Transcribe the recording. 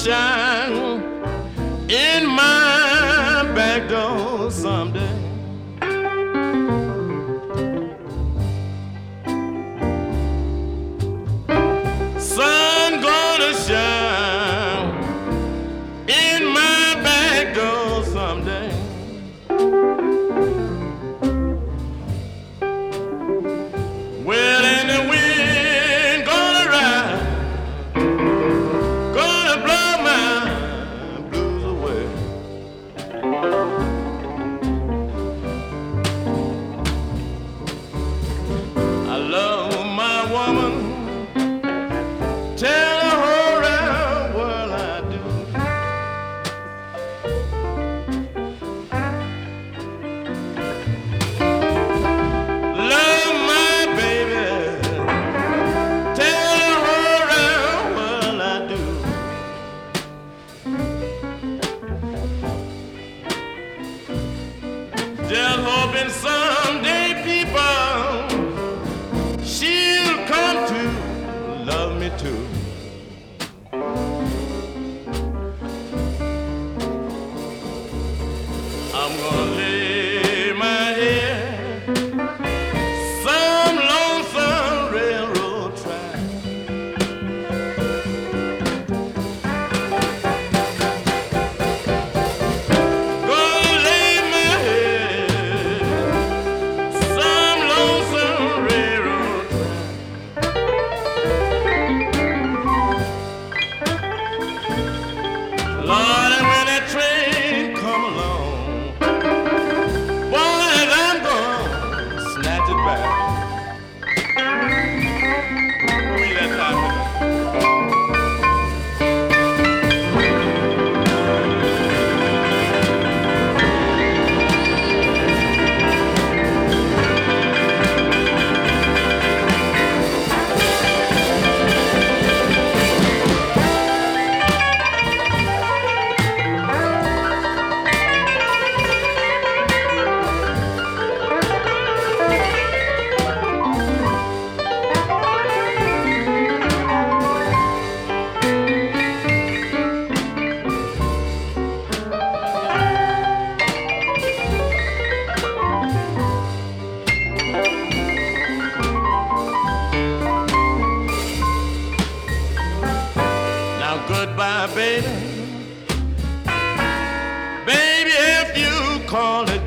shine in my back door someday. Sun gonna shine in my back door someday. Well, and the wind gonna ride, gonna blow my blues away. I love my woman, tell the whole round world I do. Love my baby, tell the whole round world I do. Just hoping someday people she'll come to love me too. I'm gonna lay my head some lonesome railroad track. Gonna lay my head some lonesome railroad track. Lord, and when that train come along, boys, I'm gonna snatch it back. We let that happen. Now goodbye, baby. Baby, if you call it